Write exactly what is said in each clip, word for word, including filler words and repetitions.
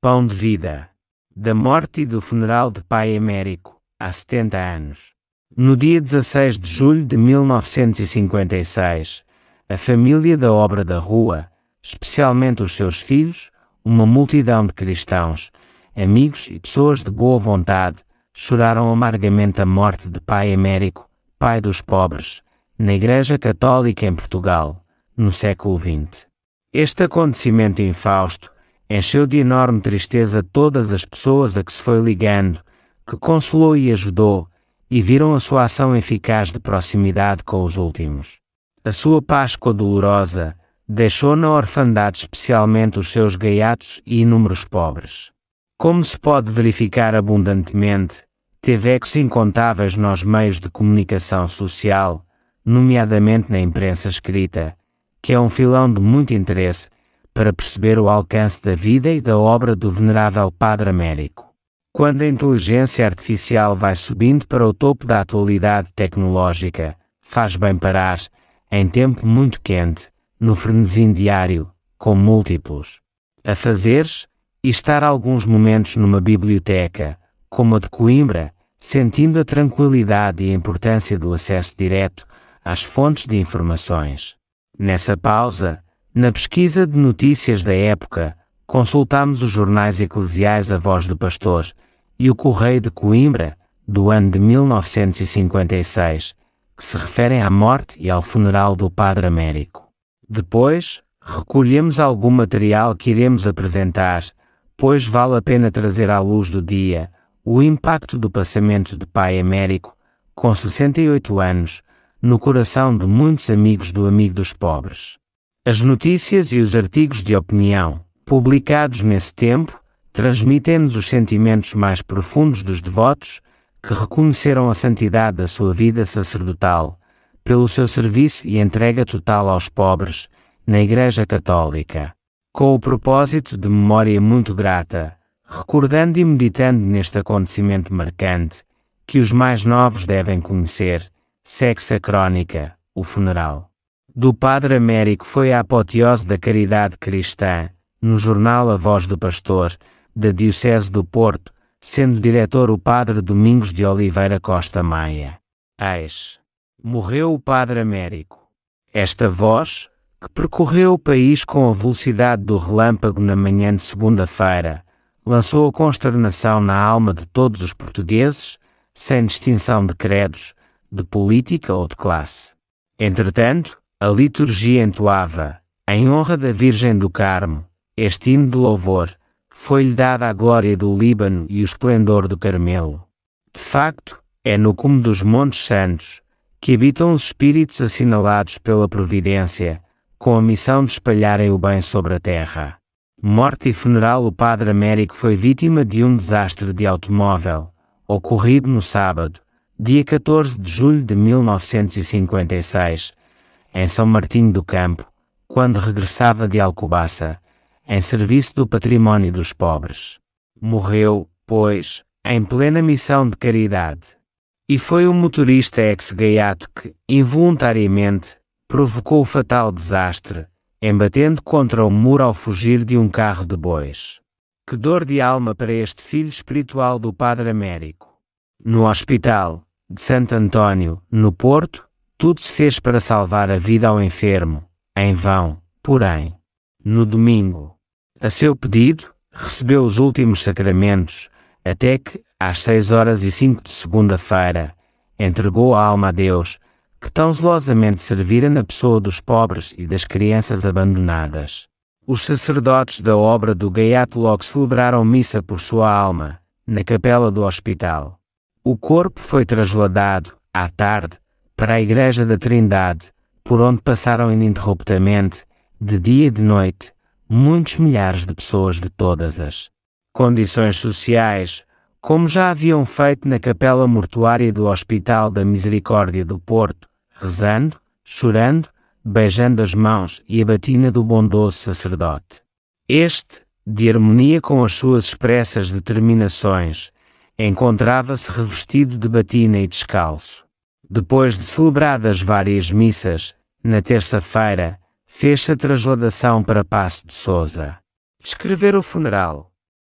Pão de vida. Da morte e do funeral de pai Américo, há setenta anos. No dia dezasseis de julho de mil novecentos e cinquenta e seis, a família da Obra da Rua, especialmente os seus filhos, uma multidão de cristãos, amigos e pessoas de boa vontade, choraram amargamente a morte de pai Américo, pai dos pobres, na Igreja Católica em Portugal, no século vinte. Este acontecimento infausto encheu de enorme tristeza todas as pessoas a que se foi ligando, que consolou e ajudou, e viram a sua ação eficaz de proximidade com os últimos. A sua Páscoa dolorosa deixou na orfandade especialmente os seus gaiatos e inúmeros pobres. Como se pode verificar abundantemente, teve ecos incontáveis nos meios de comunicação social, nomeadamente na imprensa escrita, que é um filão de muito interesse para perceber o alcance da vida e da obra do venerável Padre Américo. Quando a inteligência artificial vai subindo para o topo da atualidade tecnológica, faz bem parar, em tempo muito quente, no frenesim diário, com múltiplos afazeres, e estar alguns momentos numa biblioteca, como a de Coimbra, sentindo a tranquilidade e a importância do acesso direto às fontes de informações. Nessa pausa, na pesquisa de notícias da época, consultámos os jornais eclesiais A Voz do Pastor e o Correio de Coimbra, do ano de mil novecentos e cinquenta e seis, que se referem à morte e ao funeral do Padre Américo. Depois, recolhemos algum material que iremos apresentar, pois vale a pena trazer à luz do dia o impacto do passamento de pai Américo, com sessenta e oito anos, no coração de muitos amigos do amigo dos pobres. As notícias e os artigos de opinião, publicados nesse tempo, transmitem-nos os sentimentos mais profundos dos devotos que reconheceram a santidade da sua vida sacerdotal, pelo seu serviço e entrega total aos pobres, na Igreja Católica. Com o propósito de memória muito grata, recordando e meditando neste acontecimento marcante, que os mais novos devem conhecer, segue-se a crónica, o funeral do Padre Américo foi a apoteose da caridade cristã, no jornal A Voz do Pastor, da Diocese do Porto, sendo diretor o Padre Domingos de Oliveira Costa Maia. Eis. Morreu o Padre Américo. Esta voz, que percorreu o país com a velocidade do relâmpago na manhã de segunda-feira, lançou a consternação na alma de todos os portugueses, sem distinção de credos, de política ou de classe. Entretanto, a liturgia entoava, em honra da Virgem do Carmo, este hino de louvor, foi-lhe dada a glória do Líbano e o esplendor do Carmelo. De facto, é no cume dos Montes Santos que habitam os espíritos assinalados pela Providência, com a missão de espalharem o bem sobre a terra. Morte e funeral. O Padre Américo foi vítima de um desastre de automóvel, ocorrido no sábado, dia catorze de julho de mil novecentos e cinquenta e seis, em São Martinho do Campo, quando regressava de Alcobaça, em serviço do património dos pobres. Morreu, pois, em plena missão de caridade. E foi o motorista ex-gaiato que, involuntariamente, provocou o fatal desastre, embatendo contra o muro ao fugir de um carro de bois. Que dor de alma para este filho espiritual do Padre Américo. No hospital de Santo António, no Porto, tudo se fez para salvar a vida ao enfermo, em vão, porém. No domingo, a seu pedido, recebeu os últimos sacramentos, até que, às seis horas e cinco de segunda-feira, entregou a alma a Deus, que tão zelosamente servira na pessoa dos pobres e das crianças abandonadas. Os sacerdotes da Obra do Gaiato logo celebraram missa por sua alma, na capela do hospital. O corpo foi trasladado, à tarde, para a Igreja da Trindade, por onde passaram ininterruptamente, de dia e de noite, muitos milhares de pessoas de todas as condições sociais, como já haviam feito na capela mortuária do Hospital da Misericórdia do Porto, rezando, chorando, beijando as mãos e a batina do bondoso sacerdote. Este, de harmonia com as suas expressas determinações, encontrava-se revestido de batina e descalço. Depois de celebradas várias missas, na terça-feira, fez-se a trasladação para Paço de Sousa. Escrever o funeral.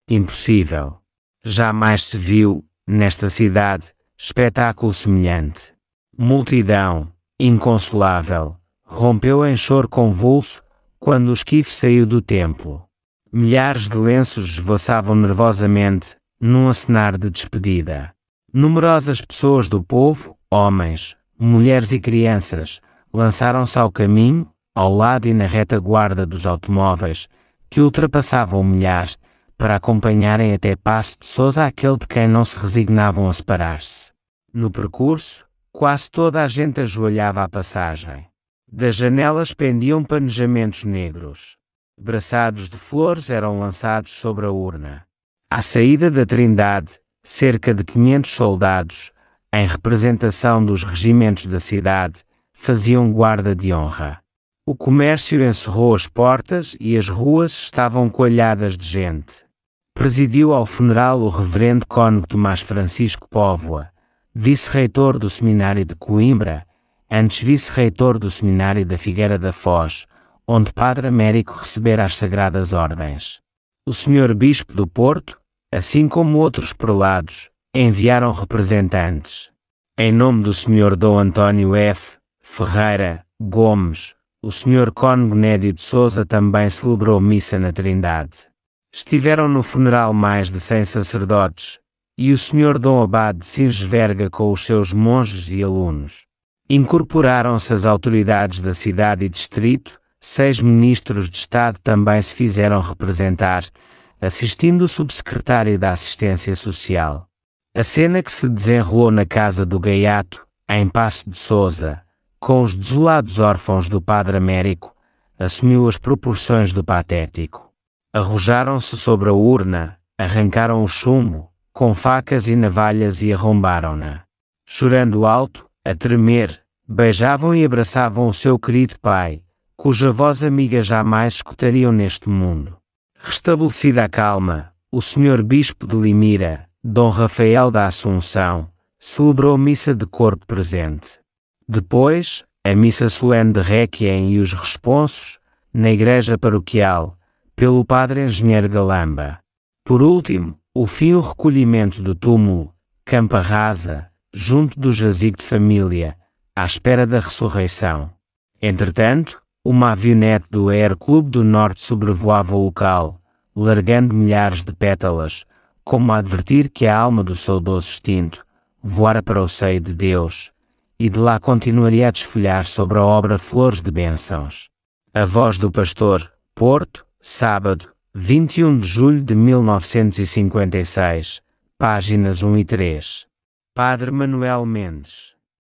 Impossível. Jamais se viu, nesta cidade, espetáculo semelhante. Multidão, inconsolável, rompeu em choro convulso, quando o esquife saiu do templo. Milhares de lenços esvoaçavam nervosamente, num acenar de despedida. Numerosas pessoas do povo, homens, mulheres e crianças, lançaram-se ao caminho, ao lado e na retaguarda dos automóveis, que ultrapassavam o milhar, para acompanharem até Paço de Sousa aquele de quem não se resignavam a separar-se. No percurso, quase toda a gente ajoelhava à passagem. Das janelas pendiam panejamentos negros. Braçados de flores eram lançados sobre a urna. À saída da Trindade, cerca de quinhentos soldados, em representação dos regimentos da cidade, faziam guarda de honra. O comércio encerrou as portas e as ruas estavam coalhadas de gente. Presidiu ao funeral o reverendo cônego Tomás Francisco Póvoa, vice-reitor do Seminário de Coimbra, antes vice-reitor do Seminário da Figueira da Foz, onde Padre Américo recebera as Sagradas Ordens. O senhor Bispo do Porto, assim como outros prelados, enviaram representantes. Em nome do senhor Dom António F. Ferreira Gomes, o senhor cônego Nédio de Sousa também celebrou missa na Trindade. Estiveram no funeral mais de cem sacerdotes, e o senhor Dom Abade de Singesverga com os seus monges e alunos. Incorporaram-se as autoridades da cidade e distrito, seis ministros de Estado também se fizeram representar, assistindo o subsecretário da Assistência Social. A cena que se desenrolou na casa do Gaiato, em Paço de Sousa, com os desolados órfãos do Padre Américo, assumiu as proporções do patético. Arrojaram-se sobre a urna, arrancaram o chumbo, com facas e navalhas e arrombaram-na. Chorando alto, a tremer, beijavam e abraçavam o seu querido pai, cuja voz amiga jamais escutariam neste mundo. Restabelecida a calma, o senhor Bispo de Limira, Dom Rafael da Assunção, celebrou missa de corpo presente. Depois, a missa solene de Réquiem e os responsos, na igreja paroquial, pelo padre Engenheiro Galamba. Por último, o fim e o recolhimento do túmulo, Campa Rasa, junto do jazigo de família, à espera da ressurreição. Entretanto, uma avionete do Air Clube do Norte sobrevoava o local, largando milhares de pétalas, como a advertir que a alma do saudoso extinto voara para o seio de Deus, e de lá continuaria a desfolhar sobre a obra Flores de Bênçãos. A Voz do Pastor, Porto, sábado, vinte e um de julho de mil novecentos e cinquenta e seis, páginas um e três. Padre Manuel Mendes.